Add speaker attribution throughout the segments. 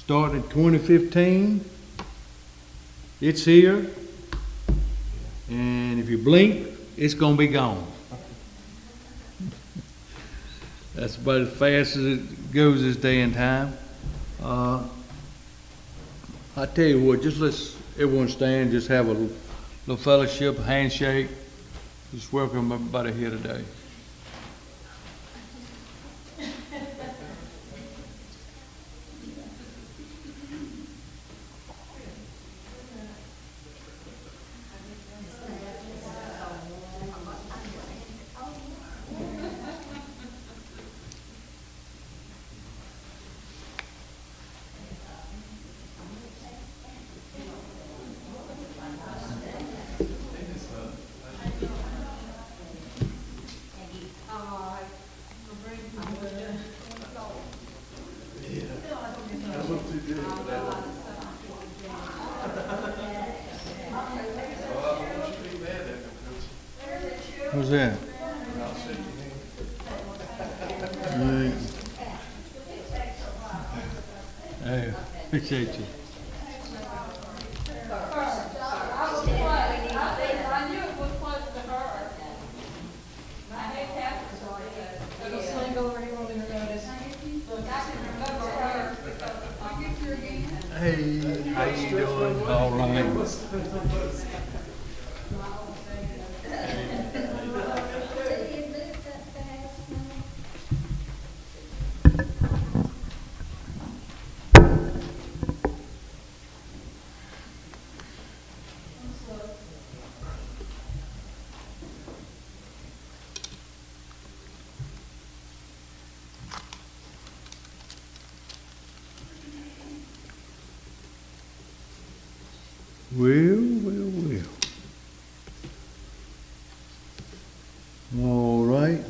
Speaker 1: starting 2015. It's here. And if you blink, it's going to be gone. That's about as fast as it goes this day and time. I tell you what, just let's everyone stand, just have a little fellowship, handshake. Just welcome everybody here today. Who's that? Hey, appreciate you. Hey, how you doing? All right. Well. All right.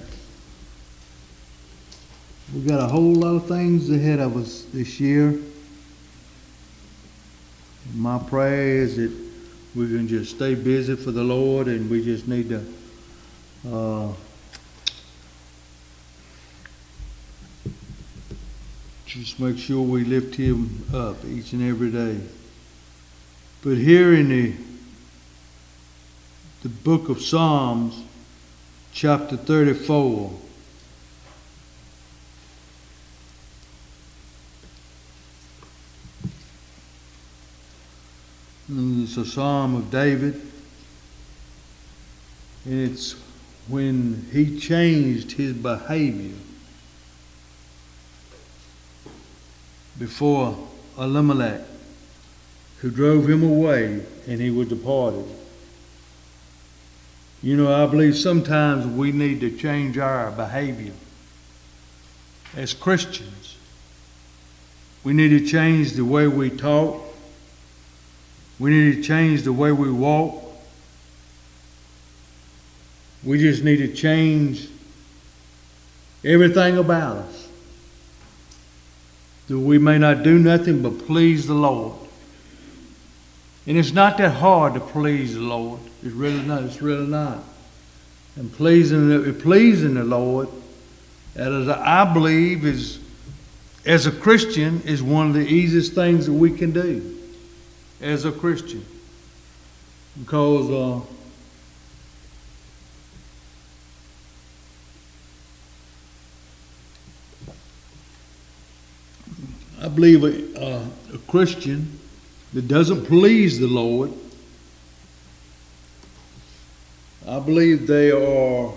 Speaker 1: We got a whole lot of things ahead of us this year. My prayer is that we can just stay busy for the Lord, and we just need to just make sure we lift Him up each and every day. But here in the book of Psalms, chapter 34, and it's a psalm of David, and it's when he changed his behavior before Elimelech, who drove him away, and he was departed. You know, I believe sometimes we need to change our behavior as Christians. We need to change the way we talk. We need to change the way we walk. We just need to change everything about us, that we may not do nothing but please the Lord. And it's not that hard to please the Lord. It's really not. It's really not. And pleasing the Lord, as I believe, is, as a Christian, is one of the easiest things that we can do as a Christian. Because I believe a Christian that doesn't please the Lord, I believe they are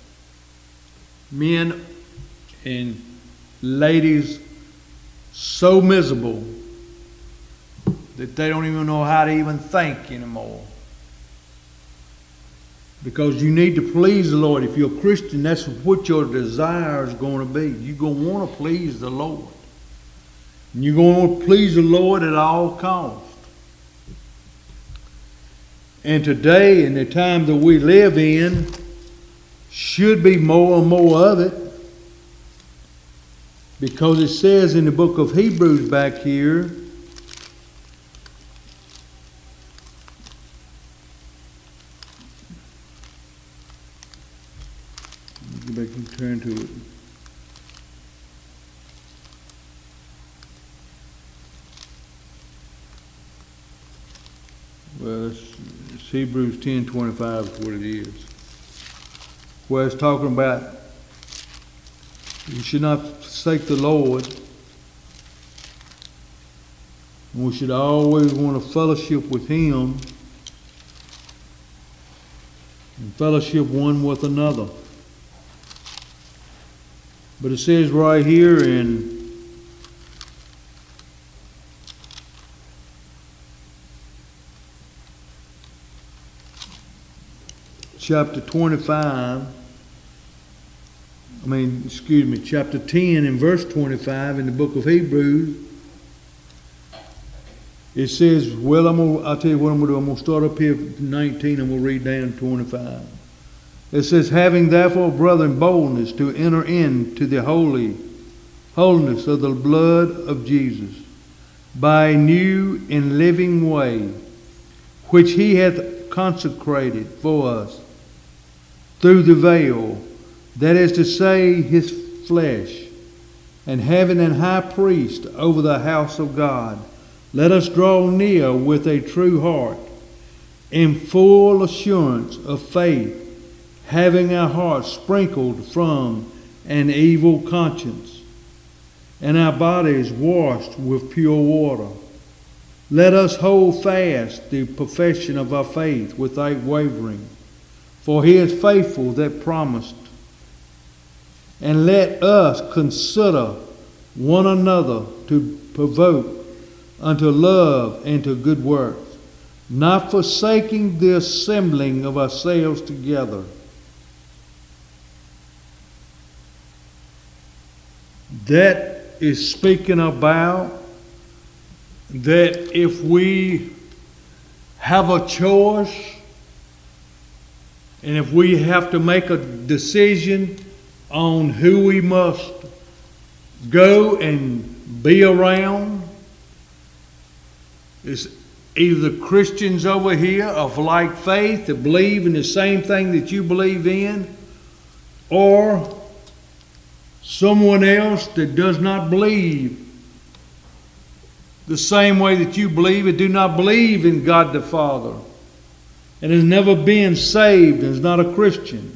Speaker 1: men and ladies so miserable that they don't even know how to even think anymore. Because you need to please the Lord. If you're a Christian, that's what your desire is going to be. You're going to want to please the Lord. And you're going to want to please the Lord at all costs. And today, in the time that we live in, should be more and more of it. Because it says in the book of Hebrews back here, go back and turn to it. Well, it's Hebrews 10:25 is what it is. Where it's talking about we should not forsake the Lord. And we should always want to fellowship with Him and fellowship one with another. But it says right here in chapter 10 and verse 25 in the book of Hebrews, it says, well, I'll tell you what I'm going to do. I'm going to start up here at 19 and we'll read down 25. It says, having therefore, brethren, boldness to enter into the holiness of the blood of Jesus, by a new and living way, which He hath consecrated for us through the veil, that is to say, His flesh, and having an high priest over the house of God, let us draw near with a true heart, in full assurance of faith, having our hearts sprinkled from an evil conscience, and our bodies washed with pure water. Let us hold fast the profession of our faith without wavering, for He is faithful that promised. And let us consider one another to provoke unto love and to good works, not forsaking the assembling of ourselves together. That is speaking about that if we have a choice and if we have to make a decision on who we must go and be around, it's either Christians over here of like faith that believe in the same thing that you believe in, or someone else that does not believe the same way that you believe and do not believe in God the Father and has never been saved and is not a Christian.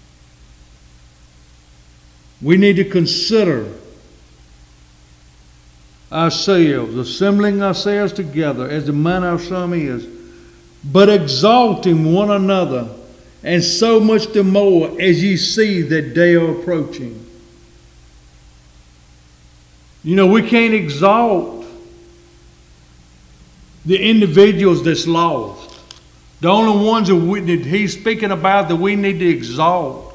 Speaker 1: We need to consider ourselves, assembling ourselves together as the manner of some is, but exalting one another, and so much the more as ye see that day are approaching. You know, we can't exalt the individuals that's lost. The only ones that He's speaking about that we need to exalt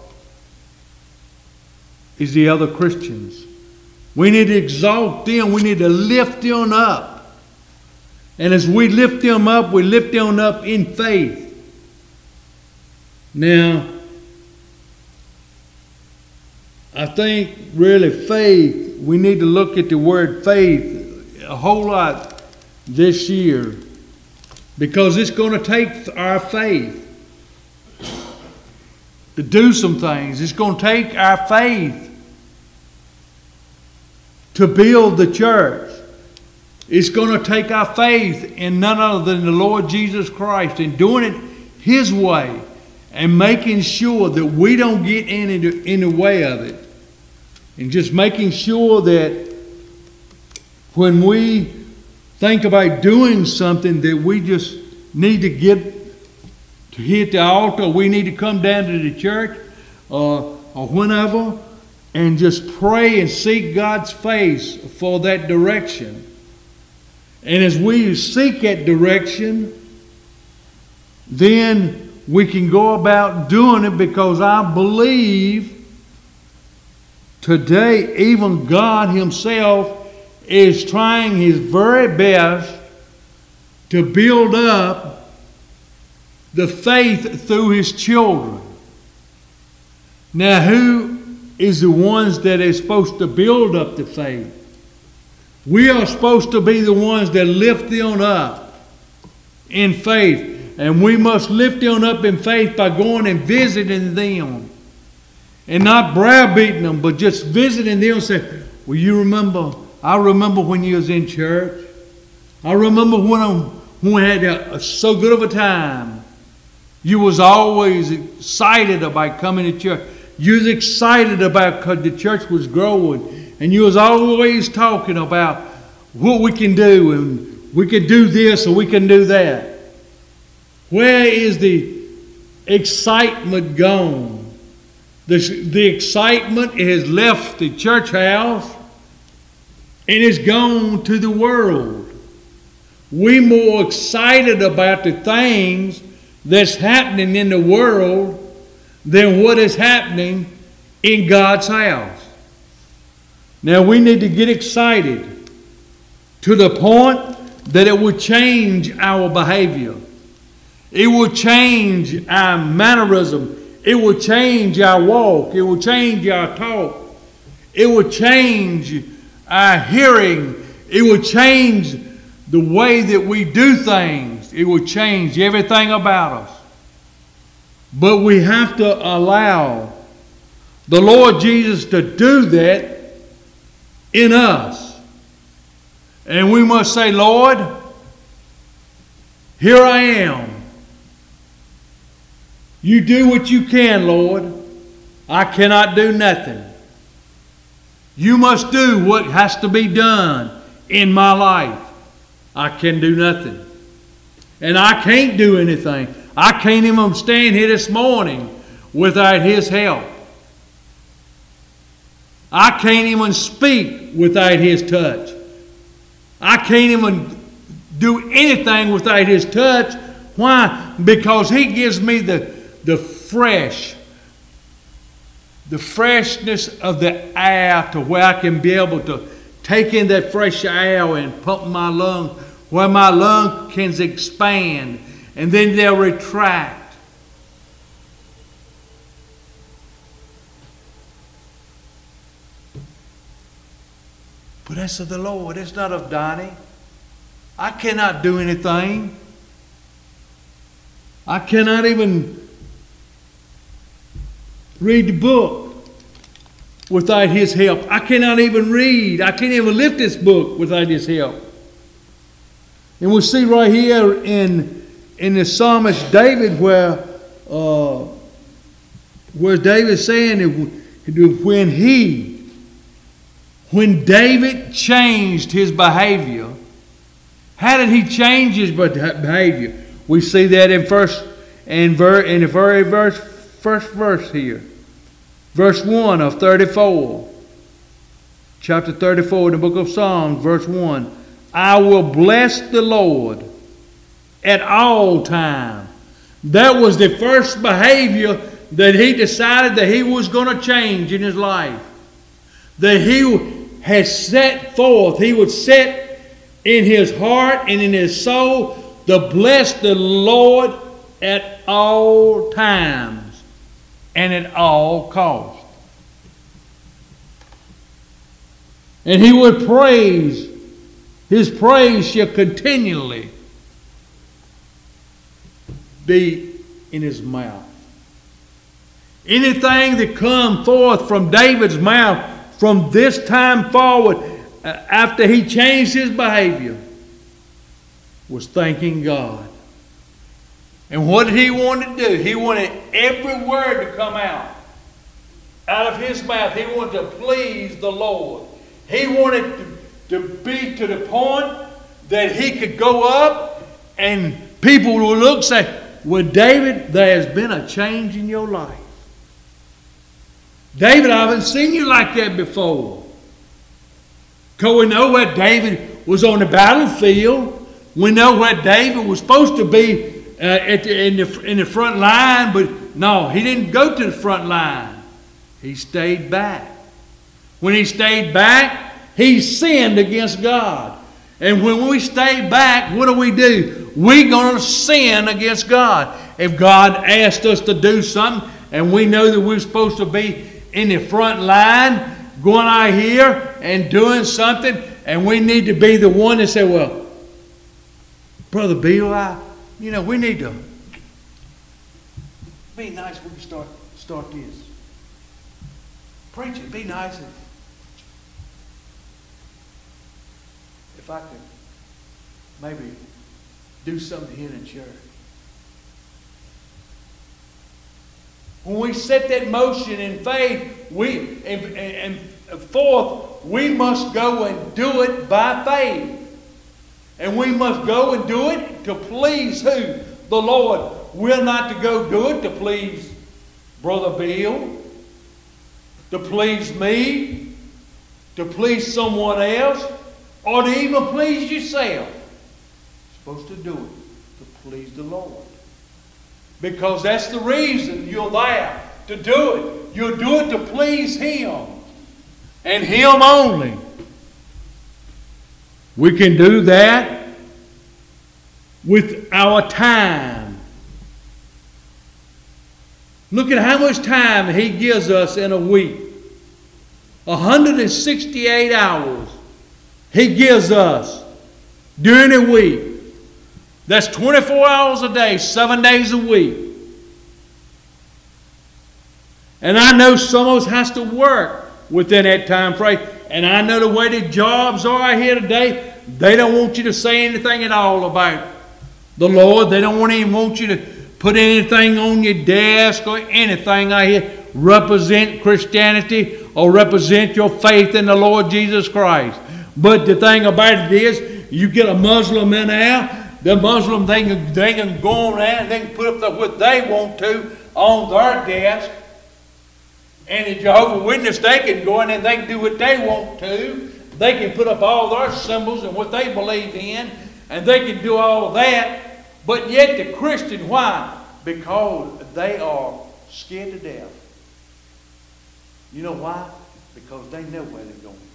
Speaker 1: is the other Christians. We need to exalt them. We need to lift them up. And as we lift them up, we lift them up in faith. Now, I think really faith, we need to look at the word faith a whole lot this year, because it's going to take our faith to do some things. It's going to take our faith to build the church. It's going to take our faith in none other than the Lord Jesus Christ and doing it His way and making sure that we don't get in the way of it. And just making sure that when we think about doing something that we just need to get to hit the altar, we need to come down to the church or whenever, and just pray and seek God's face for that direction. And as we seek that direction, then we can go about doing it, because I believe today even God Himself is trying His very best to build up the faith through His children. Now, who is the ones that is supposed to build up the faith? We are supposed to be the ones that lift them up in faith. And we must lift them up in faith by going and visiting them. And not browbeating them, but just visiting them and say, well, you remember, I remember when you was in church. I remember when we had so good of a time, you was always excited about coming to church. You was excited about because the church was growing. And you was always talking about what we can do. And we can do this or we can do that. Where is the excitement gone? The excitement has left the church house and it's gone to the world. We're more excited about the things that's happening in the world than what is happening in God's house. Now we need to get excited to the point that it will change our behavior. It will change our mannerism. It will change our walk. It will change our talk. It will change our hearing. It will change the way that we do things. It will change everything about us. But we have to allow the Lord Jesus to do that in us. And we must say, Lord, here I am. You do what you can, Lord. I cannot do nothing. You must do what has to be done in my life. I can do nothing. And I can't do anything. I can't even stand here this morning without His help. I can't even speak without His touch. I can't even do anything without His touch. Why? Because He gives me the freshness of the air to where I can be able to take in that fresh air and pump my lungs, where my lungs can expand and then they'll retract. But that's of the Lord. It's not of Donnie. I cannot do anything. I cannot even read the book without His help. I cannot even read. I can't even lift this book without His help. And we see right here in the psalmist David where David's saying when David changed his behavior, how did he change his behavior? We see that in the very first verse here. Verse 1 of 34. Chapter 34 in the book of Psalms, verse 1. I will bless the Lord at all times. That was the first behavior that he decided that he was going to change in his life. That he has set forth. He would set in his heart and in his soul to bless the Lord at all times and at all costs. And he would praise. His praise shall continually be in his mouth. Anything that come forth from David's mouth from this time forward, after he changed his behavior, was thanking God. And what did he want to do? He wanted every word to come out of his mouth. He wanted to please the Lord. He wanted to be to the point that he could go up and people would look and say, well, David, there has been a change in your life. David, I haven't seen you like that before. Because we know where David was on the battlefield. We know where David was supposed to be in the front line, but no, he didn't go to the front line. He stayed back. When he stayed back, he sinned against God. And when we stay back, what do? We're going to sin against God. If God asked us to do something and we know that we're supposed to be in the front line, going out here and doing something, and we need to be the one that say, well, Brother Bill, we need to be nice. We can start this. Preach it. Be nice. If I could maybe do something here in church. When we set that motion in faith, and forth, we must go and do it by faith. And we must go and do it to please who? The Lord. We're not to go do it to please Brother Bill, to please me, to please someone else, or to even please yourself. You're supposed to do it to please the Lord. Because that's the reason you're there, to do it. You'll do it to please Him. And Him only. We can do that with our time. Look at how much time He gives us in a week. 168 hours He gives us during a week. That's 24 hours a day, 7 days a week. And I know some of us has to work within that time frame. And I know the way the jobs are here today, they don't want you to say anything at all about the Lord. They don't even want you to put anything on your desk or anything out here represent Christianity or represent your faith in the Lord Jesus Christ. But the thing about it is, you get a Muslim in there, the Muslim, they can go on there and they can put up what they want to on their desk. And the Jehovah's Witness, they can go in and they can do what they want to. They can put up all their symbols and what they believe in. And they can do all of that. But yet the Christian, why? Because they are scared to death. You know why? Because they know where they're going.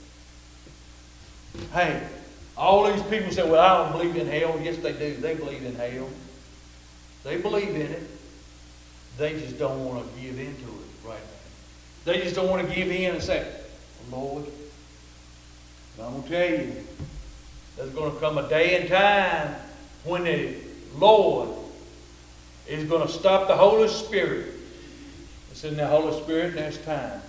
Speaker 1: Hey, all these people say, well, I don't believe in hell. Yes, they do. They believe in hell. They believe in it. They just don't want to give into it right now. They just don't want to give in and say, Lord, I'm going to tell you, there's going to come a day and time when the Lord is going to stop the Holy Spirit. It's in the Holy Spirit and there's time.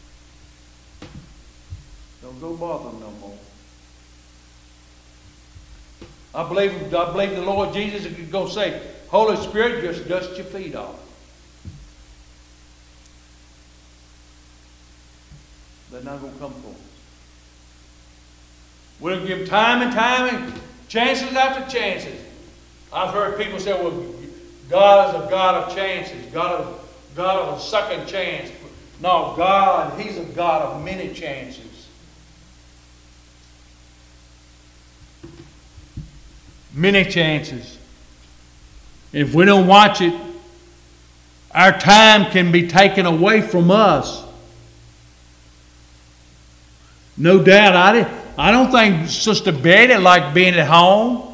Speaker 1: Don't go bother them no more. I believe the Lord Jesus is going to say, Holy Spirit, just dust your feet off. They're not going to come for us. We'll give time and chances after chances. I've heard people say, well, God is a God of chances. God of a second chance. No, God, He's a God of many chances. Many chances. If we don't watch it, our time can be taken away from us. No doubt, I don't think Sister Betty liked being at home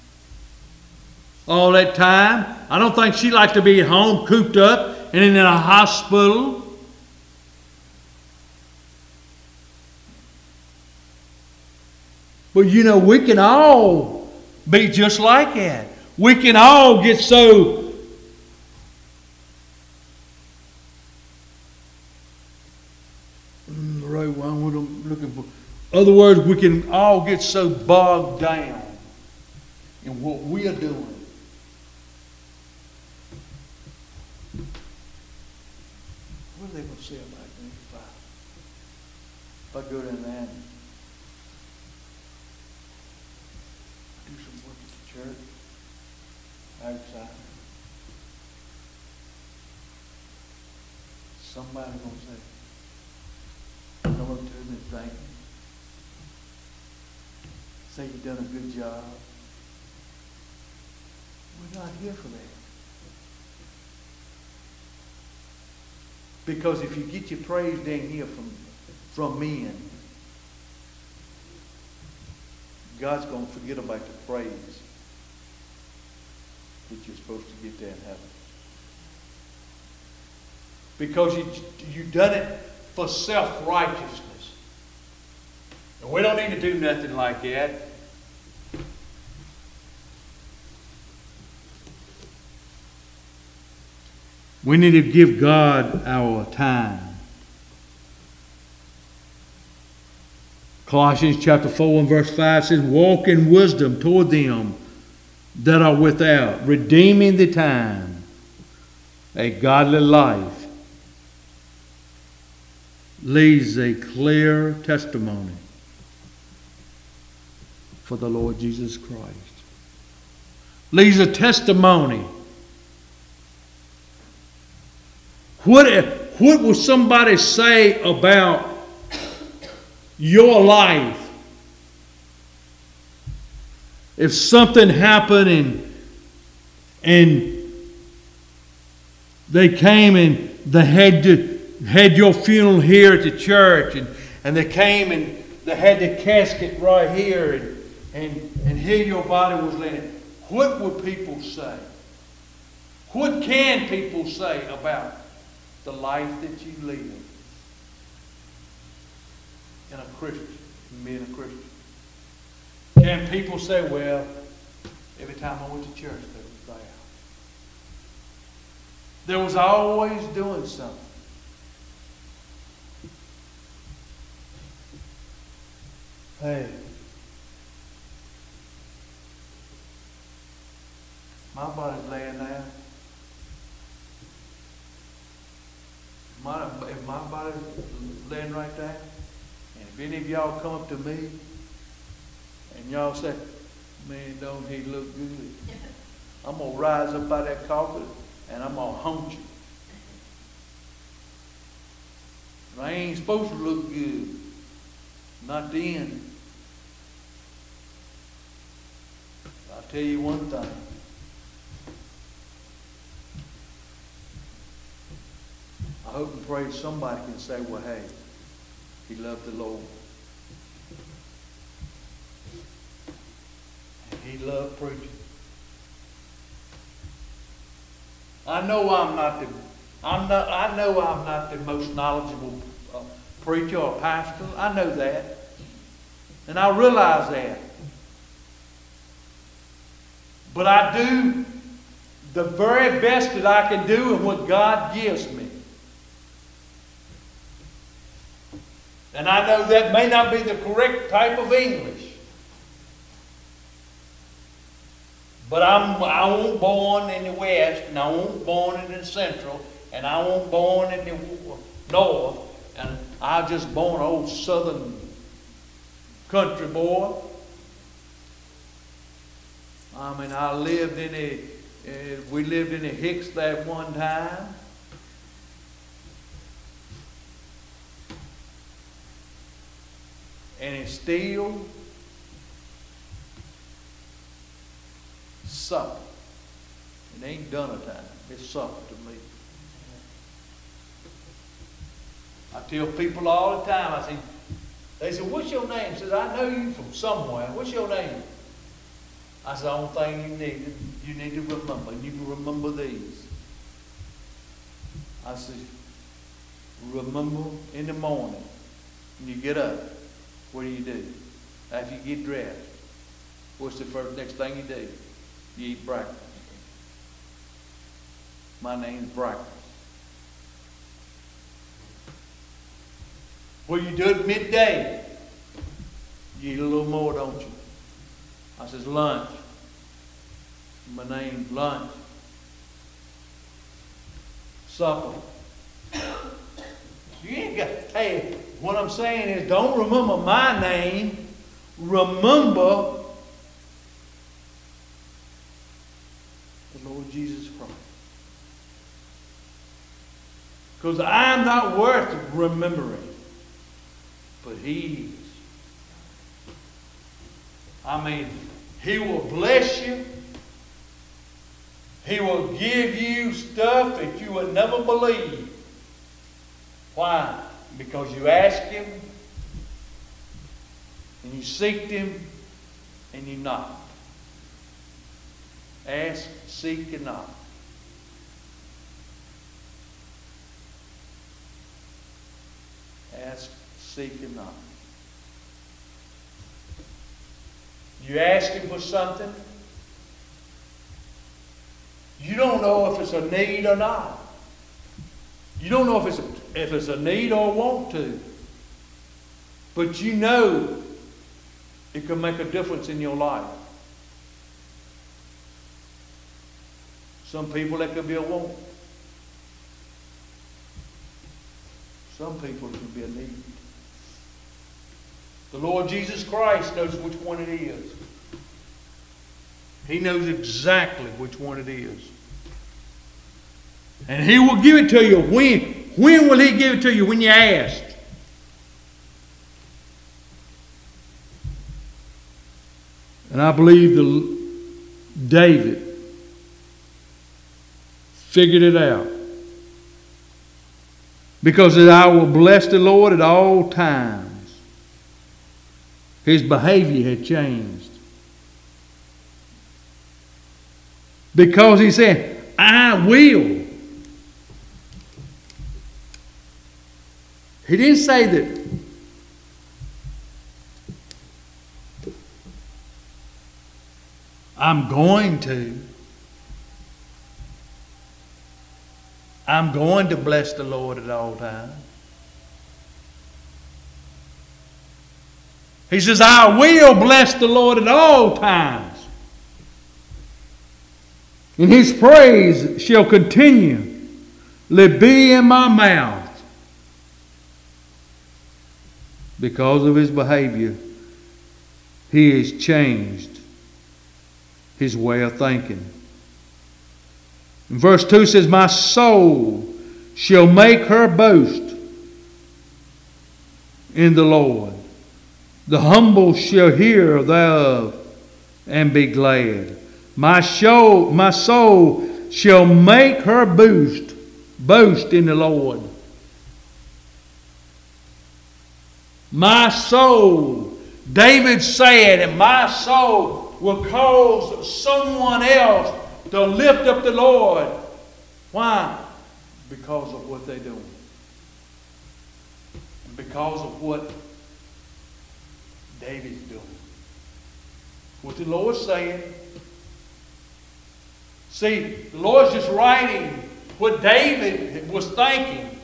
Speaker 1: all that time. I don't think she liked to be at home, cooped up, and in a hospital. But you know, we can all be just like that. We can all get so right one what I'm looking for. In other words, we can all get so bogged down in what we are doing. What are they going to say about me if I go down there and do some work at the church outside? Somebody's going to say, come up to him and thank him. Say you've done a good job. We're not here for that. Because if you get your praise down here from men, God's going to forget about the praise that you're supposed to get there in heaven. Because you've done it for self-righteousness. And we don't need to do nothing like that. We need to give God our time. Colossians chapter 4 and verse 5 says, walk in wisdom toward them that are without, redeeming the time, a godly life leaves a clear testimony for the Lord Jesus Christ. Leaves a testimony. What will somebody say about your life if something happened and they came and they had your funeral here at the church, and they came and they had the casket right here, and here your body was laying? What would people say? What can people say about the life that you live in a Christian, being a Christian? Can people say, well, every time I went to church, they was there. There was always doing something. Hey, my body's laying there. If my body's laying right there, and if any of y'all come up to me and y'all say, man, don't he look good? I'm going to rise up out of that coffin and I'm going to haunt you. And I ain't supposed to look good. Not then. I'll tell you one thing. I hope and pray somebody can say, well, hey, he loved the Lord. And he loved preaching. I know I'm not the most knowledgeable preacher or pastor. I know that. And I realize that. But I do the very best that I can do in what God gives me. And I know that may not be the correct type of English. But I wasn't born in the West, and I wasn't born in the Central, and I wasn't born in the North, and I was just born an old Southern country boy. I mean, we lived in the Hicks that one time. And it's still supper. It ain't dinner time. It's supper to me. I tell people all the time, they say, what's your name? I said, I know you from somewhere. What's your name? I said, the only thing you need to remember, and you can remember these. I said, remember in the morning, when you get up, what do? After you get dressed, what's the next thing you do? You eat breakfast. My name's breakfast. What you do at midday? You eat a little more, don't you? I says, lunch. My name's lunch. Supper. You ain't got, hey, what I'm saying is don't remember my name. Remember the Lord Jesus Christ. Because I'm not worth remembering. But He is. I mean, He will bless you. He will give you stuff that you would never believe. Why? Because you ask Him, and you seek Him, and you knock. Ask, seek, and knock. Ask, seek, and knock. You ask Him for something, you don't know if it's a need or not. You don't know if it's a need or want to. But you know it can make a difference in your life. Some people that could be a want. Some people it could be a need. The Lord Jesus Christ knows which one it is. He knows exactly which one it is. And He will give it to you. When will He give it to you? When you ask. And I believe David figured it out. Because I will bless the Lord at all times. His behavior had changed. Because He said, I will. He didn't say that I'm going to. I'm going to bless the Lord at all times. He says, I will bless the Lord at all times. And His praise shall continually be in my mouth. Because of His behavior, He has changed His way of thinking. And verse 2 says, my soul shall make her boast in the Lord. The humble shall hear thereof and be glad. My soul shall make her boast in the Lord. My soul, David said, and my soul will cause someone else to lift up the Lord. Why? Because of what they're doing. And because of what David's doing. What the Lord's saying. See, the Lord's just writing what David was thinking.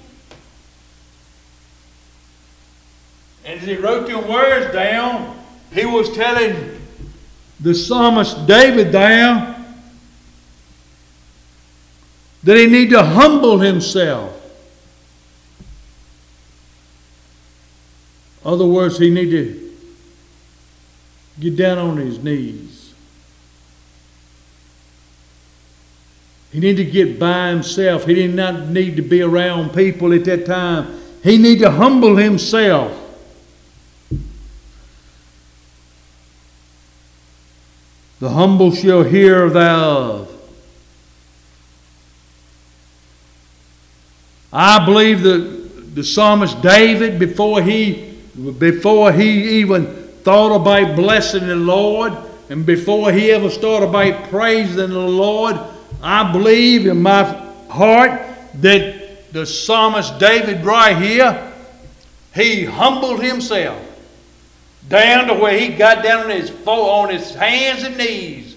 Speaker 1: And as he wrote them words down, he was telling the psalmist David down that he need to humble himself. In other words, he need to get down on his knees. He need to get by himself. He did not need to be around people at that time. He need to humble himself. The humble shall hear thereof. I believe that the psalmist David, before he even thought about blessing the Lord, and before he ever started about praising the Lord, I believe in my heart that the psalmist David right here, he humbled himself down to where he got down on his hands and knees,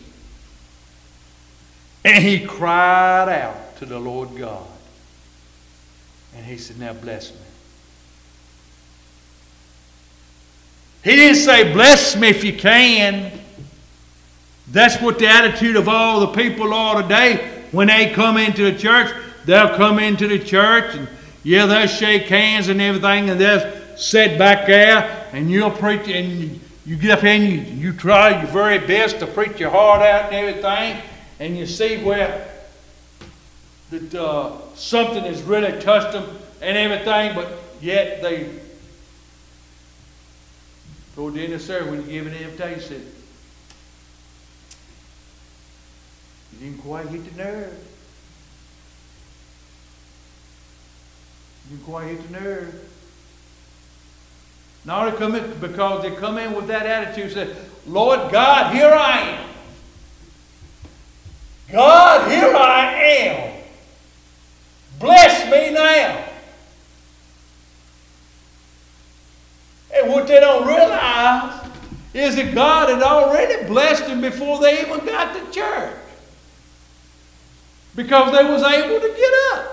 Speaker 1: and he cried out to the Lord God. And he said, now bless me. He didn't say, bless me if you can. That's what the attitude of all the people are today. When they come into the church, they'll come into the church and they'll shake hands and everything, and they'll sit back there and you'll preach, and you get up here and you try your very best to preach your heart out and everything, and you see where that something has really touched them and everything, but yet they, toward the end of the service, when you give an invitation, you didn't quite hit the nerve. You didn't quite hit the nerve. Now they come in, because they come in with that attitude, say, Lord God, here I am. God, here I am. Bless me now. And what they don't realize is that God had already blessed them before they even got to church. Because they was able to get up.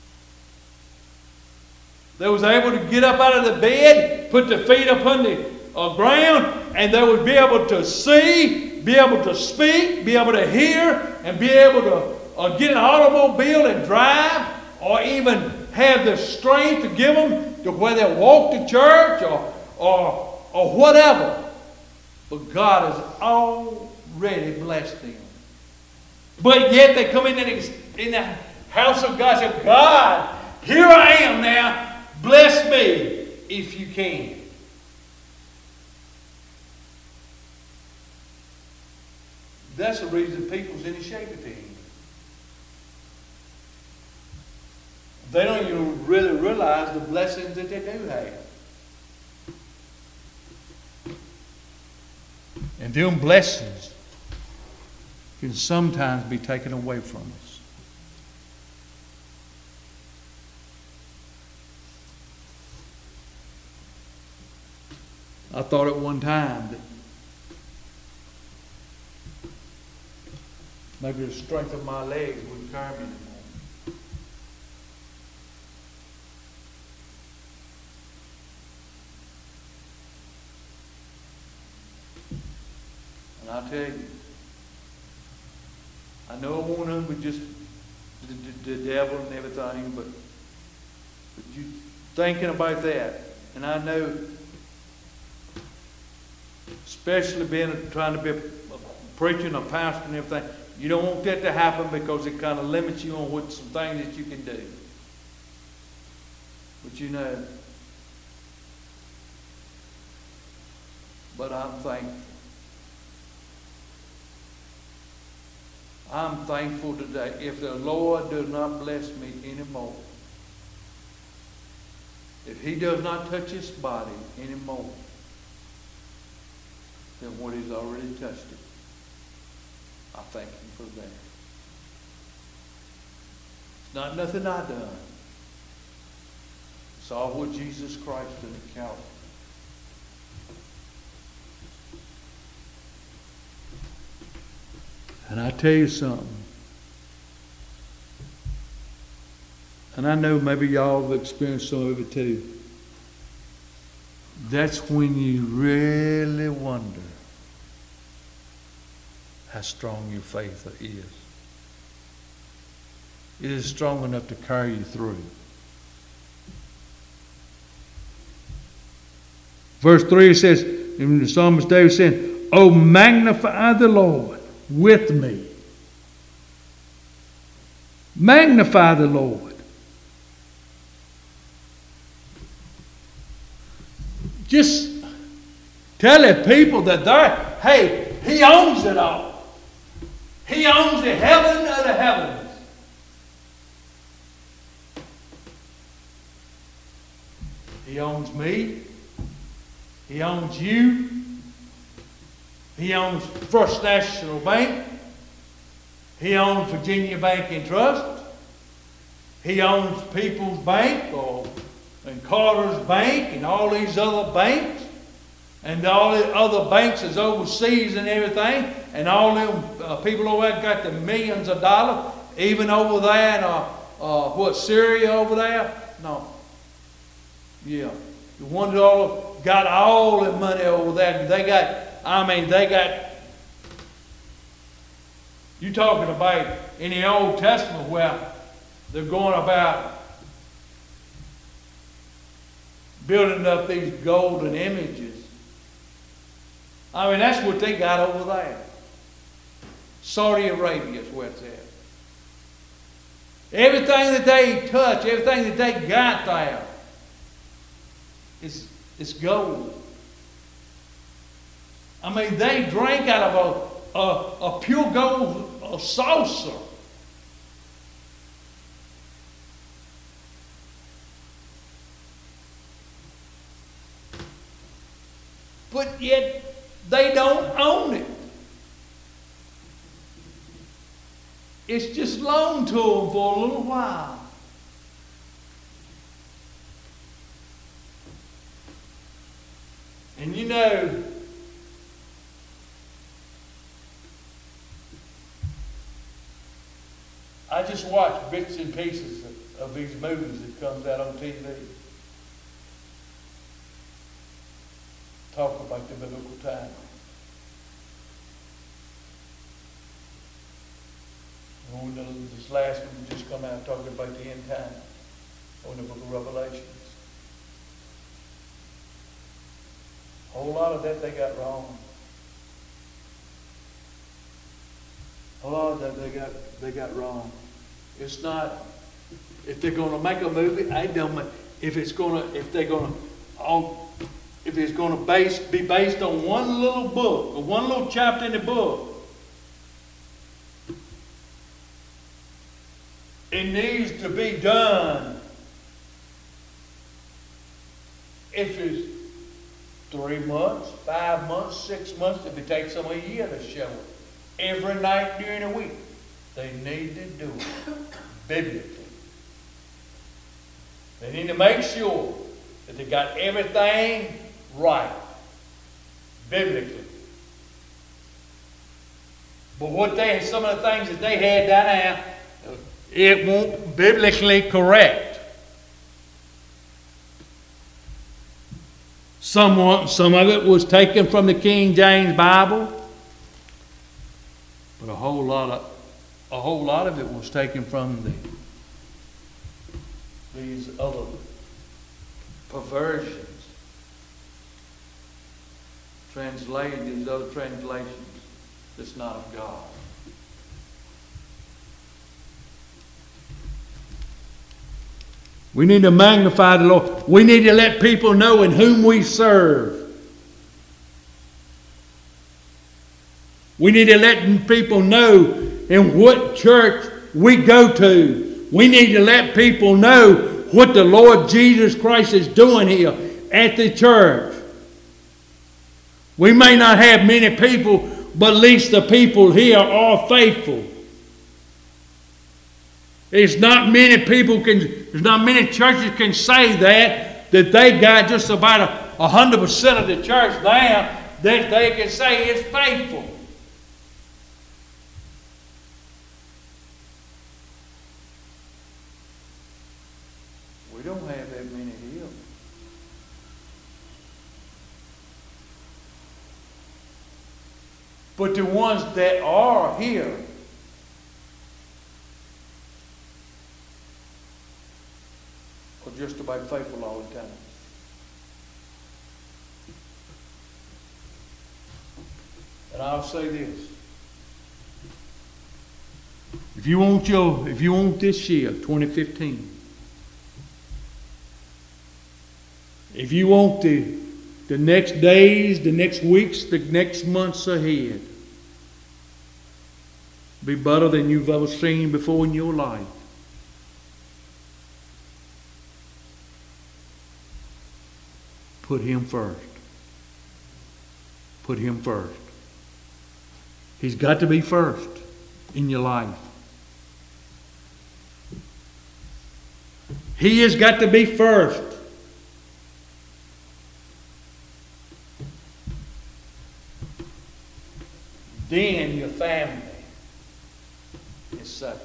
Speaker 1: They was able to get up out of the bed, put their feet up
Speaker 2: ground, and they would be able to see, be able to speak, be able to hear, and be able to get an automobile and drive, or even have the strength to give them to where they walk to church or whatever. But God has already blessed them. But yet they come in the house of God and say, God, here I am now. Bless me if you can. That's the reason people's in the shape that they're in. They don't even really realize the blessings that they do have. And them blessings can sometimes be taken away from us. I thought at one time that maybe the strength of my legs wouldn't carry me anymore. And I'll tell you, I know one of them was just the devil and everything, but you thinking about that, and I know, especially trying to be a preacher and a pastor and everything, you don't want that to happen because it kind of limits you on what some things that you can do. But you know, but I'm thankful. I'm thankful today. If the Lord does not bless me anymore, if He does not touch His body anymore than what He's already touched it, I thank Him for that. It's not nothing I done. It's all what Jesus Christ did at Calvary. And I tell you something, and I know maybe y'all have experienced some of it too. That's when you really wonder how strong your faith is. It is strong enough to carry you through. Verse 3 says, in the psalmist David saying, "Oh, magnify the Lord with me." Magnify the Lord. Just tell the people that hey, He owns it all. He owns the heaven of the heavens. He owns me. He owns you. He owns First National Bank. He owns Virginia Bank and Trust. He owns People's Bank and Carter's Bank and all these other banks. And all the other banks is overseas and everything. And all them people over there got the millions of dollars. Even over there in Syria over there? No. Yeah. The ones that got all the money over there. They got, you talking about in the Old Testament where they're going about building up these golden images. I mean, that's what they got over there. Saudi Arabia is where it's at. Everything that they touch, everything that they got there, it's gold. I mean, they drank out of a pure gold saucer. But yet, they don't own it. It's just loaned to them for a little while. And you know, I just watch bits and pieces of these movies that comes out on TV. talk about the biblical time. This last one just come out talking about the end time on the book of Revelations. A whole lot of that they got wrong. A lot of that they got wrong. It's not, if they're going to make a movie, I don't know if it's going to be based on one little book or one little chapter in the book. It needs to be done. If it's 3 months, 5 months, 6 months, if it takes them a year to show it, every night during the week, they need to do it biblically. They need to make sure that they got everything right biblically. But some of the things that they had down there, it won't biblically correct. Some of it was taken from the King James Bible, but a whole lot of it was taken from these other perversions, translated these other translations that's not of God. We need to magnify the Lord. We need to let people know in whom we serve. We need to let people know in what church we go to. We need to let people know what the Lord Jesus Christ is doing here at the church. We may not have many people, but at least the people here are faithful. There's not many churches can say that they got just about 100% of the church now that they can say it's faithful. We don't have that many here. But the ones that are here, just about faithful all the time. And I'll say this. If you want this year, 2015, if you want the next days, the next weeks, the next months ahead, be better than you've ever seen before in your life, put Him first. Put Him first. He's got to be first in your life. He has got to be first. Then your family is second.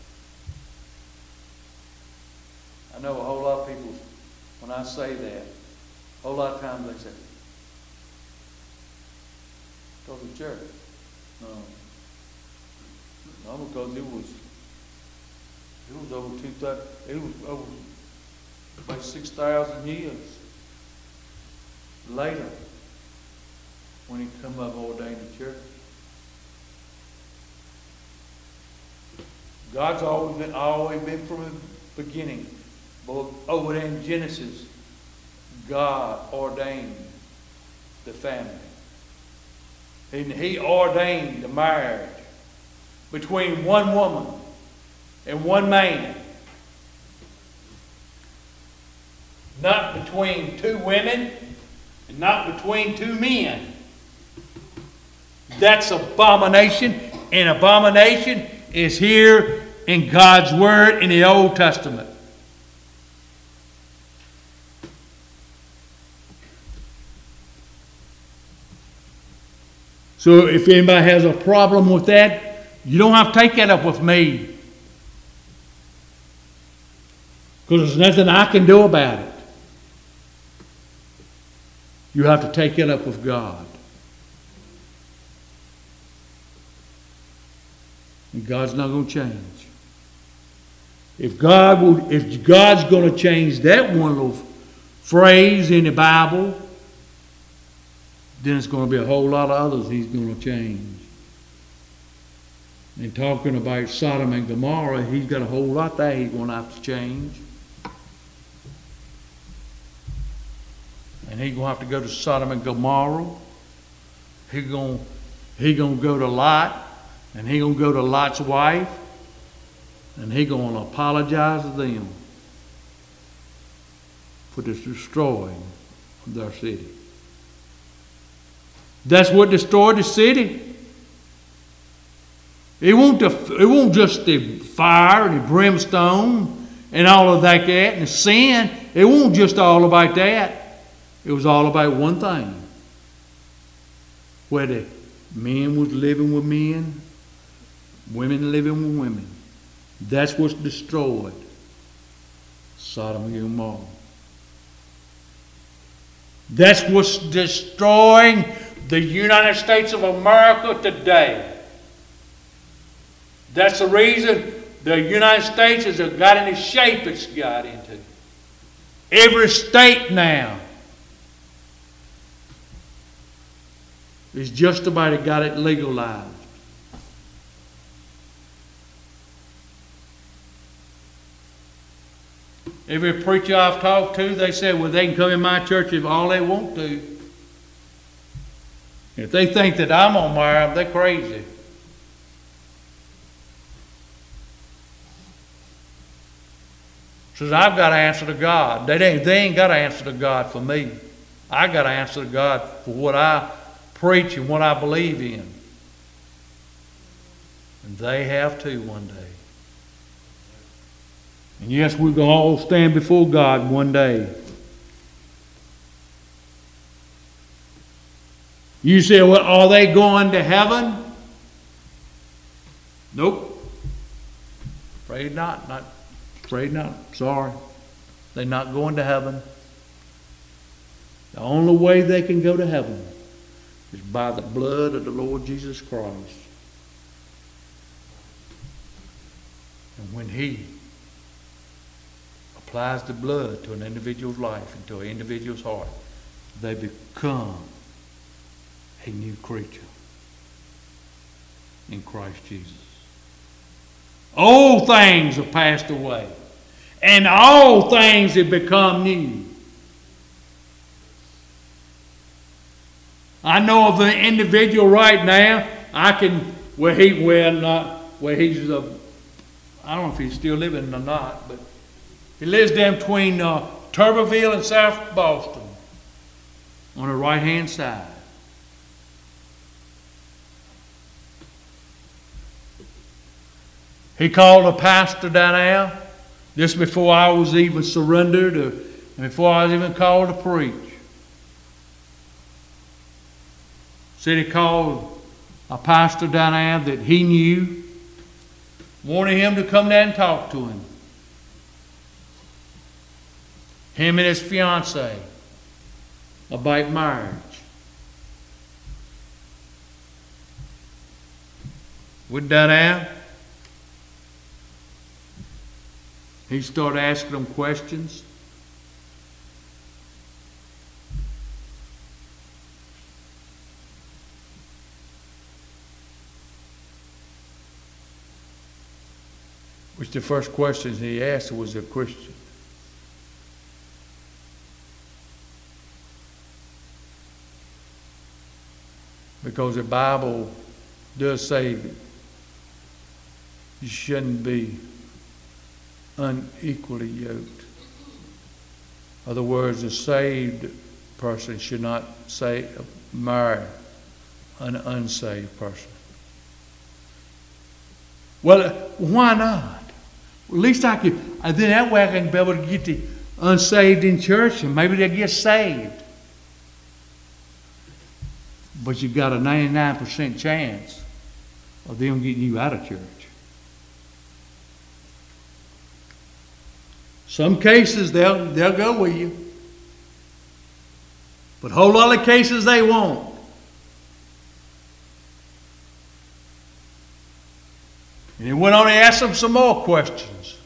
Speaker 2: I know a whole lot of people, when I say that, a whole lot of times they say, go to church. No, because it was over 2,000, it was over about 6,000 years later when he come up ordained the church. God's always been from the beginning. But over there in Genesis, God ordained the family. And He ordained the marriage between one woman and one man. Not between two women and not between two men. That's abomination, and abomination is here in God's Word in the Old Testament. So if anybody has a problem with that, you don't have to take that up with me. Because there's nothing I can do about it.
Speaker 1: You have to take it up with God. And God's not going to change. If God's going to change that one little phrase in the Bible, then it's going to be a whole lot of others He's going to change. And talking about Sodom and Gomorrah, He's got a whole lot there He's going to have to change. And He's going to have to go to Sodom and Gomorrah. He's going to go to Lot. And He's going to go to Lot's wife. And He's going to apologize to them for this destroying of their city. That's what destroyed the city. It won't just the fire and the brimstone and all of that and the sin. It won't just all about that. It was all about one thing. Where the men was living with men, women living with women. That's what's destroyed Sodom and Gomorrah. That's what's destroying the United States of America today. That's the reason the United States has got in the shape it's got into. Every state now is just about got it legalized. Every preacher I've talked to, they say, well, they can come in my church if all they want to. If they think that I'm going to marry them, they're crazy. Says, I've got to answer to God. They ain't got to answer to God for me. I got to answer to God for what I preach and what I believe in. And they have too one day. And yes, we're going to all stand before God one day. You say, well, are they going to heaven? Nope. Afraid not. Afraid not. Sorry. They're not going to heaven. The only way they can go to heaven is by the blood of the Lord Jesus Christ. And when He applies the blood to an individual's life and to an individual's heart, they become a new creature in Christ Jesus. Old things have passed away, and all things have become new. I know of an individual right now. I don't know if he's still living or not, but he lives down between Tuberville and South Boston on the right-hand side. He called a pastor down there just before I was even surrendered and before I was even called to preach. Said he called a pastor down there that he knew, wanted him to come down and talk to him. Him and his fiancée about marriage. Went down there. He started asking them questions. Which the first questions he asked was a Christian. Because the Bible does say that you shouldn't be unequally yoked. In other words, a saved person should not marry an unsaved person. Well, why not? Well, at least I could, then that way I can be able to get the unsaved in church and maybe they'll get saved. But you've got a 99% chance of them getting you out of church. Some cases they'll go with you.
Speaker 2: But a whole lot of cases they won't. And he went on and asked them some more questions.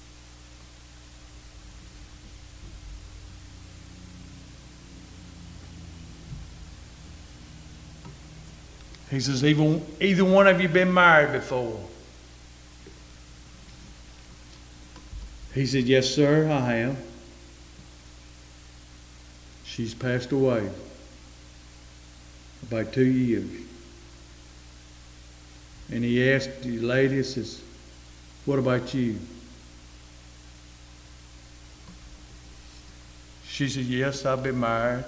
Speaker 2: He says, either one of you been married before? He said, yes, sir, I have. She's passed away about 2 years. And he asked the lady, he says, what about you? She said, yes, I've been married,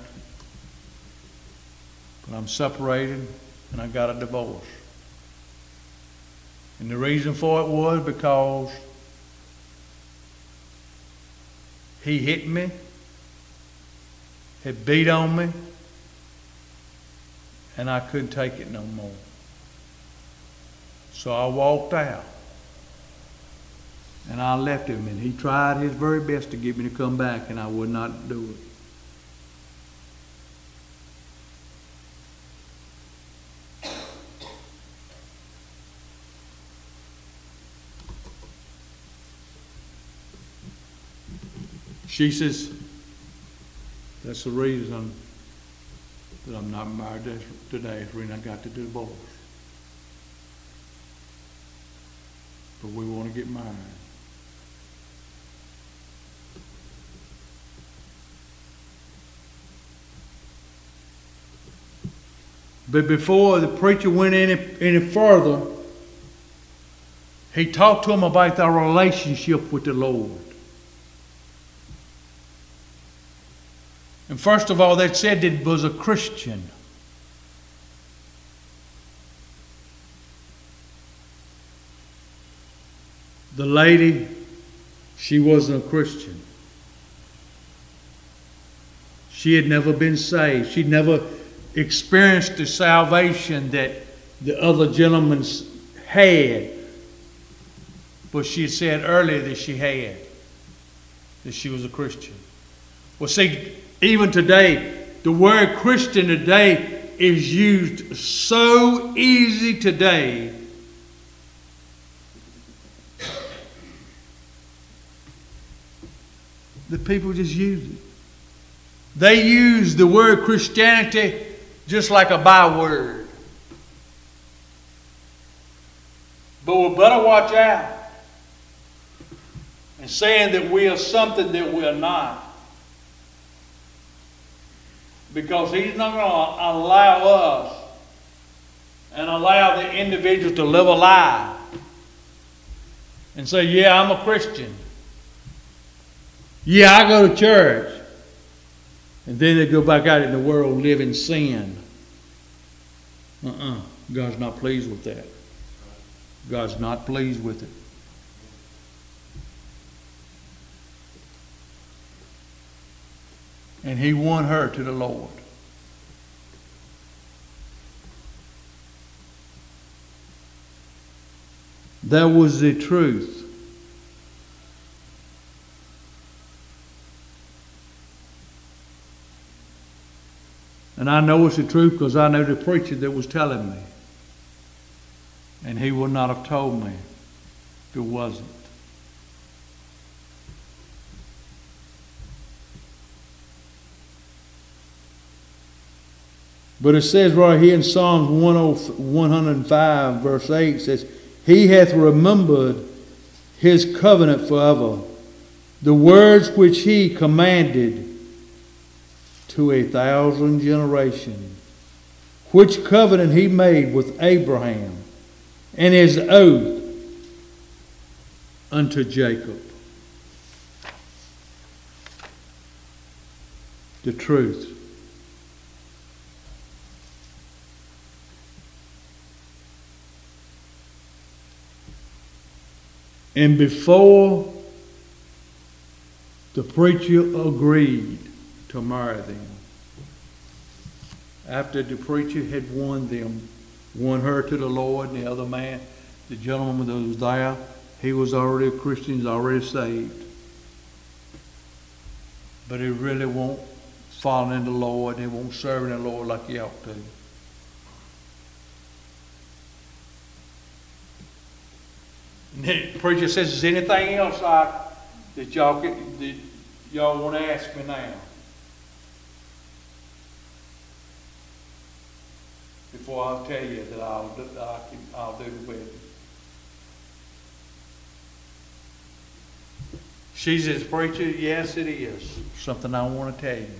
Speaker 2: but I'm separated and I got a divorce. And the reason for it was because he hit me, had beat on me, and I couldn't take it no more. So I walked out. And I left him, and he tried his very best to get me to come back, and I would not do it. She says, that's the reason that I'm not married today. It's the reason I got the divorce. But we want to get married. But before the preacher went any further, he talked to him about their relationship with the Lord. And first of all, they said that he was a Christian. The lady, she wasn't a Christian. She had never been saved. She'd never experienced the salvation that the other gentlemen had. But she said earlier that she had, that she was a Christian. Well, see, even today, the word Christian today is used so easy today. The people just use it. They use the word Christianity just like a byword. But we better watch out in saying that we are something that we are not. Because he's not going to allow us and allow the individual to live a lie and say, yeah, I'm a Christian. Yeah, I go to church. And then they go back out in the world and live in sin. God's not pleased with that. God's not pleased with it. And he won her to the Lord. That was the truth. And I know it's the truth because I know the preacher that was telling me. And he would not have told me if it wasn't. But it says right here in Psalms 105 verse 8, it says, He hath remembered His covenant forever, the words which He commanded to 1,000 generations, which covenant He made with Abraham, and His oath unto Jacob. The truth. And before the preacher agreed to marry them, after the preacher had won her to the Lord, and the other man, the gentleman that was there, he was already a Christian, he was already saved. But he really won't
Speaker 1: following the Lord. They won't serve the Lord like you ought to. And the preacher says, is anything else that y'all want to ask me now? Before I'll tell you that I'll do the wedding. She says, preacher, yes it is. Something I want to tell you.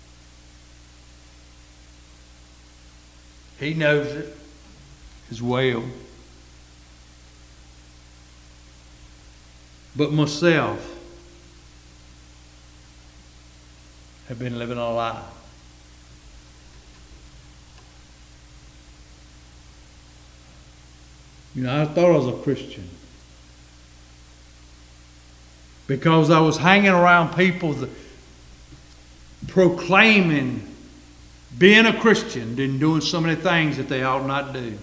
Speaker 1: He knows it as well. But myself have been living a lie. You know, I thought I was a Christian because I was hanging around people that proclaiming being a Christian and doing so many things that they ought not do.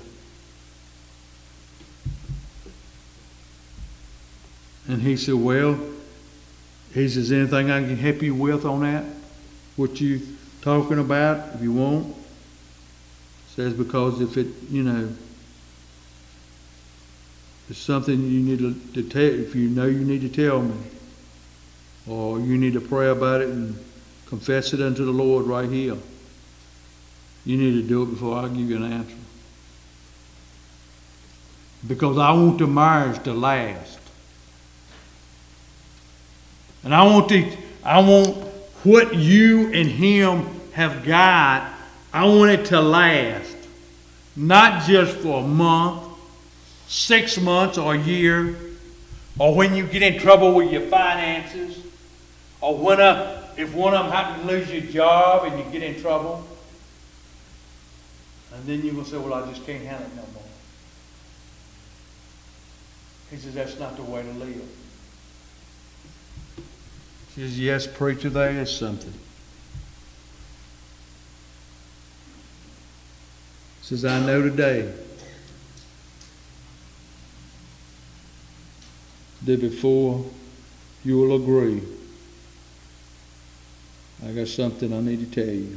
Speaker 1: And he said, well, he says, anything I can help you with on that? What you talking about, if you want? Says, because if it, it's something you need to tell, if you know you need to tell me, or you need to pray about it and confess it unto the Lord right here, you need to do it before I give you an answer. Because I want the marriage to last. And I want what you and him have got, I want it to last. Not just for a month, 6 months, or a year, or when you get in trouble with your finances, or if one of them happens to lose your job and you get in trouble. And then you're going to say, well, I just can't handle it no more. He says, that's not the way to live. She says, yes, preacher, there is something. He says, I know today that before you will agree, I got something I need to tell you.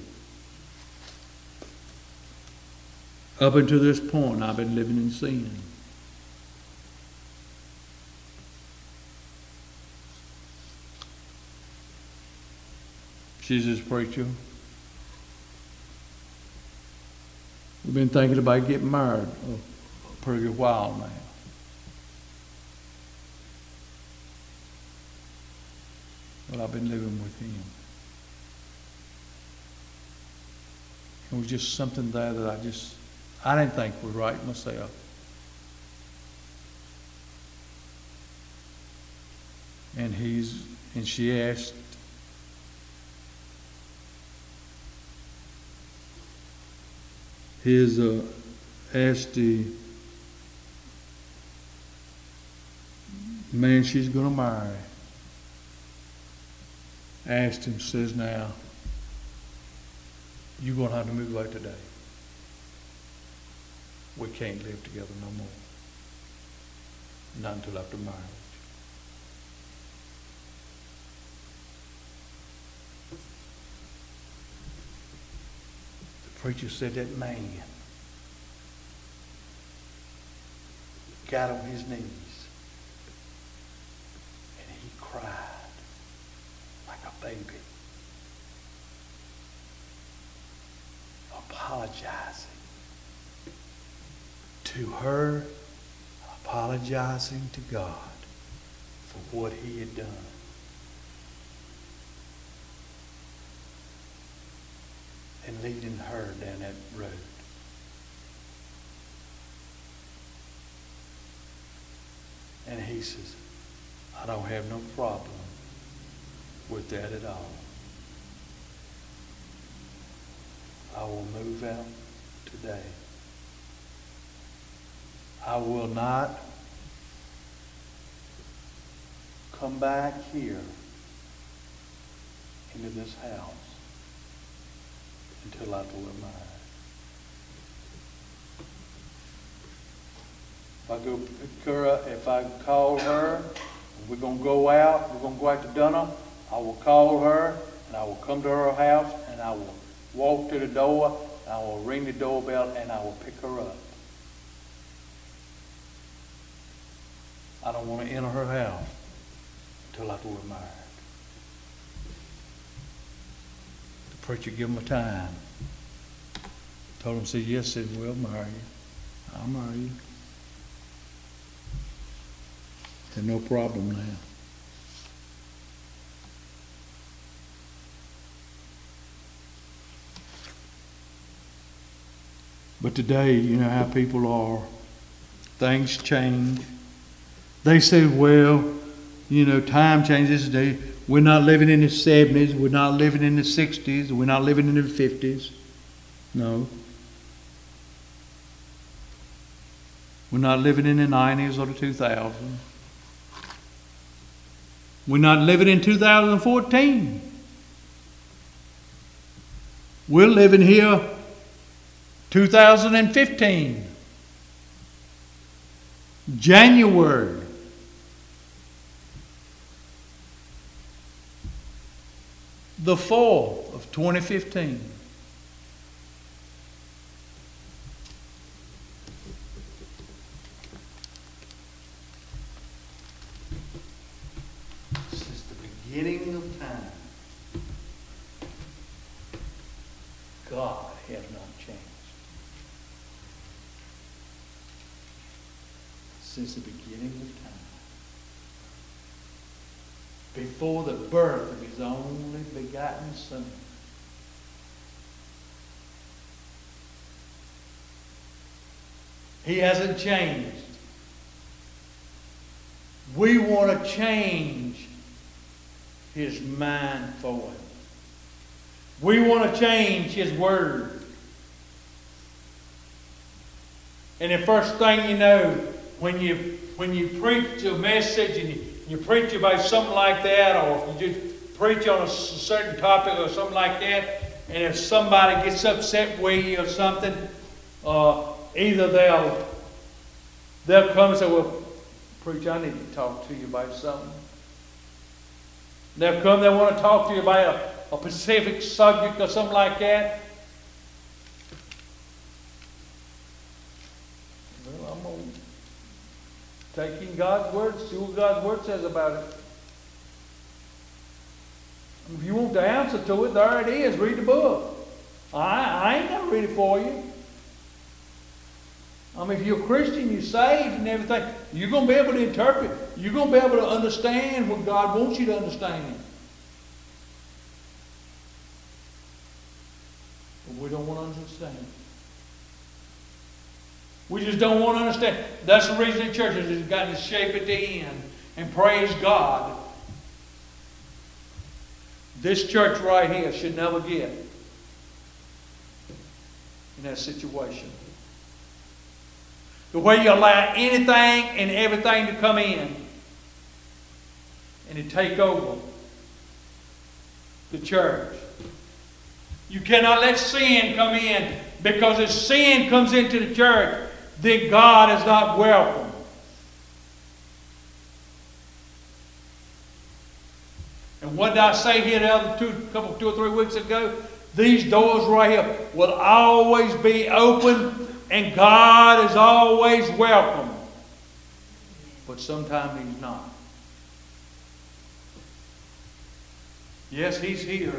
Speaker 1: Up until this point, I've been living in sin. She says, preacher, we've been thinking about getting married a pretty good while now. But I've been living with him. It was just something there that I didn't think was right myself. And she asked, asked the man she's going to marry, asked him, says, now, you're going to have to move out today. We can't live together no more. Not until after marriage. The preacher said that man got on his knees and he cried like a baby, apologizing to her, apologizing to God for what he had done. And leading her down that road. And he says, I don't have no problem with that at all. I will move out today. I will not come back here into this house until after we're married. If I go pick her up, if I call her, we're going to go out to dinner, I will call her
Speaker 2: and I will come to her house, and I will walk to the door, and I will ring the doorbell, and I will pick her up. I don't want to enter her house until after we're married. The preacher gave him a time. Told him, say, yes, said, we'll marry you. I'll marry you. There's no problem now. But today, you know how people are. Things change. They say, well, you know, time changes today. We're not living in the 70s. We're not living in the 60s. We're not living in the 50s. No. We're not living in the 90s or the 2000s. We're not living in 2014. We're living here 2015. January. The 4th of 2015. Since the beginning of time, God has not changed. Since the beginning of time. Before the birth of his only begotten Son. He hasn't changed. We want to change his mind for him. We want to change his word. And the first thing you know, when you preach a message and you preach about something like that, or if you just preach on a certain topic or something like that, and if somebody gets upset with you or something, either they'll come and say, well, preacher, I need to talk to you about something. They'll come, they want to talk to you about a specific subject or something like that. Well, I'm going to take in God's word, see what God's word says about it. If you want the answer to it, there it is. Read the book. I ain't going to read it for you. I mean, if you're a Christian, you're saved and everything, you're going to be able to interpret. You're going to be able to understand what God wants you to understand. But we don't want to understand. We just don't want to understand. That's the reason the church has gotten its shape at the end. And praise God, this church right here should never get in that situation. The way you allow anything and everything to come in and to take over the church. You cannot let sin come in, because if sin comes into the church, then God is not welcome. And what did I say here two or 3 weeks ago? These doors right here will always be open, and God is always welcome. But sometimes He's not. Yes, He's here.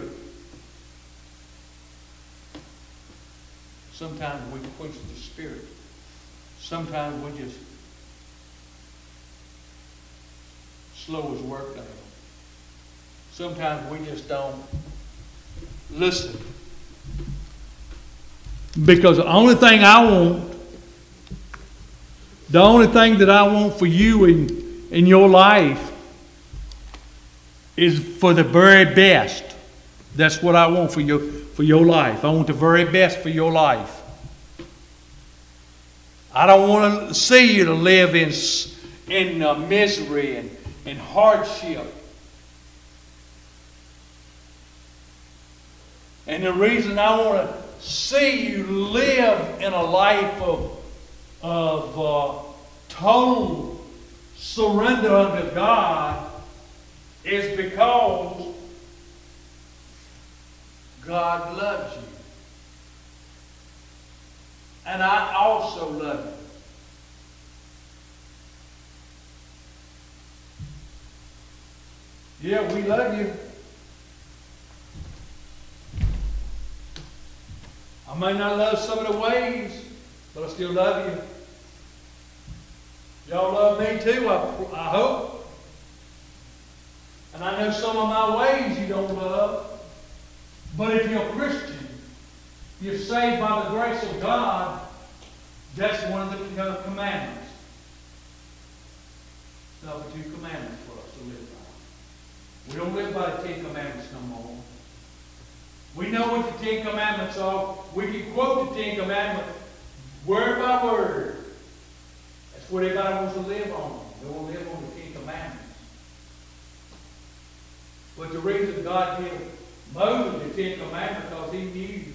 Speaker 2: Sometimes we quench the Spirit. Sometimes we just slow His work down. Sometimes we just don't listen. Because the only thing that I want for you in your life is for the very best. That's what I want for your life. I want the very best for your life. I don't want to see you to live in misery and hardship. And the reason I want to see you live in a life of total surrender unto God is because God loves you. And I also love you. Yeah, we love you. I may not love some of the ways, but I still love you. Y'all love me too, I hope. And I know some of my ways you don't love. But if you're a Christian, you're saved by the grace of God, that's one of the commandments. Number 2 commandments for us to live by. We don't live by the 10 commandments no more. We know what the 10 commandments are. We can quote the 10 commandments word by word. That's what everybody wants to live on. They want to live on the 10 commandments. But the reason God gave Moses the 10 commandments because he knew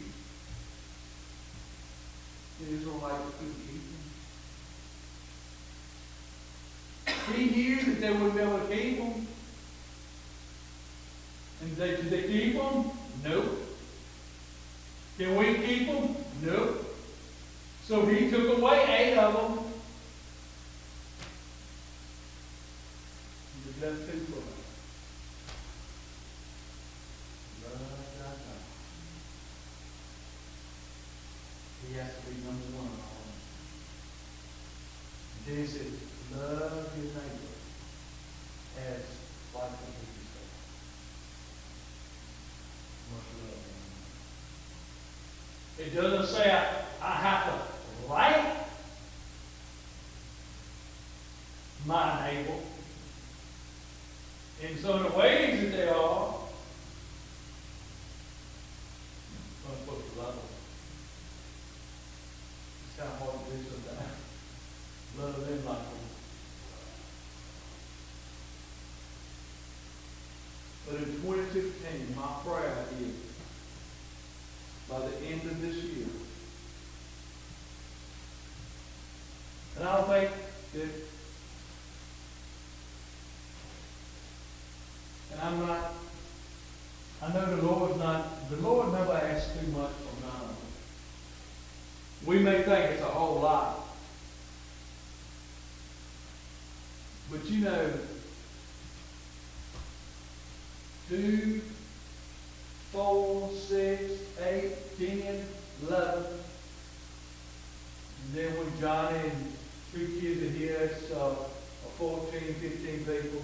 Speaker 2: the Israelites couldn't keep them. He knew that they wouldn't be able to keep them. And did they keep them? Nope. Can we keep them? Nope. So he took away 8 of them. He left 2 for us. He has to be number 1 on all. And then he said, love your neighbor as like yourself. Must love him. It doesn't say I have to like my neighbor in some of the ways that they are. I'm supposed to love them. It's kind of hard to do sometimes. Love them like them. But in 2016, my prayer is, by the end of this year, and I don't think that, and I'm not, I know the Lord never asks too much from none of us. We may think it's a whole lot. But you know, 2, 4, 6, 8, 10, 11. And then when Johnny and 2 kids are here, it's 14, 15 people.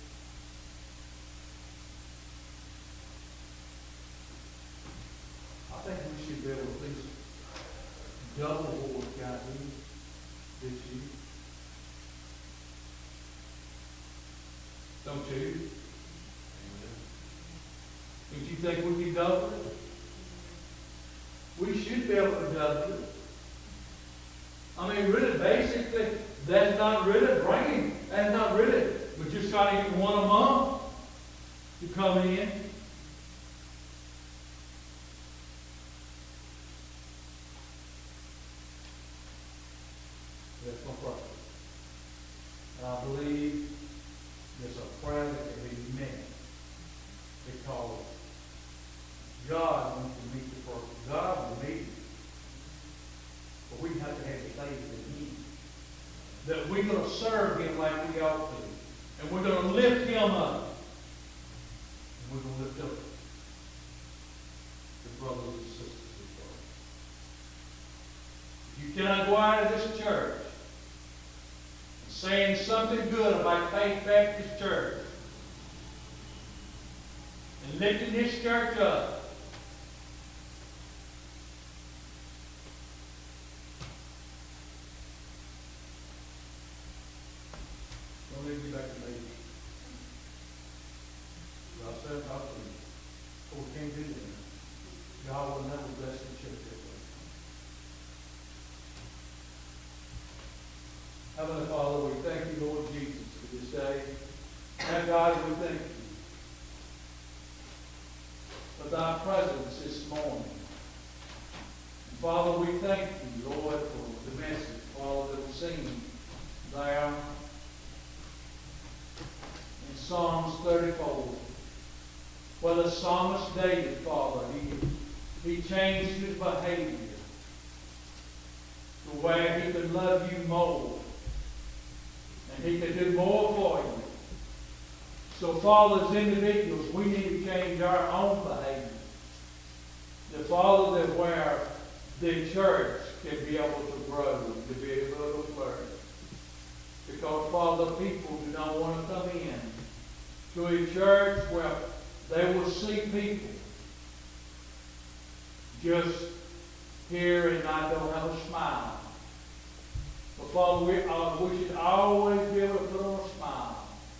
Speaker 2: I think we should be able to at least double what we've got this year. Don't you? Don't you think we can double it? We should be able to double it. I mean, really, basically, that's not really bringing. That's not really. We're just trying to get 1 a month to come in. That's my prayer. And I believe there's a prayer that can be met because God wants to meet the person. God will meet you. But we have to have faith in Him. That we're going to serve Him like we ought to. And we're going to lift Him up. And we're going to lift up the brothers and sisters of God. If you cannot go out of this church saying something good about Faith Baptist Church and lifting this church up, don't leave me back to me. I said, talk to you. But we can't do that. God will never bless the church that way. Heavenly Father, we thank you, Lord Jesus, for this day. And God, we thank you for thy presence this morning. And Father, we thank you, Lord, for the message, Father, that was seen there in Psalms 34. Well, the psalmist David, Father, he changed his behavior to where he could love you more. And he could do more for you. So, Father, as individuals, we need to change our own behavior. The Father, that where the church can be able to grow, to be able to flourish. Because, Father, people do not want to come in to a church where they will see people just here and I don't have a smile. But, Father, we should always be able to put on a smile.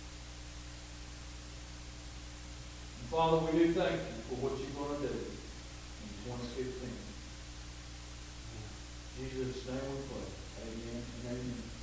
Speaker 2: And, Father, we do thank you for what you're going to do in 2015. In Jesus' name we pray. Amen and amen.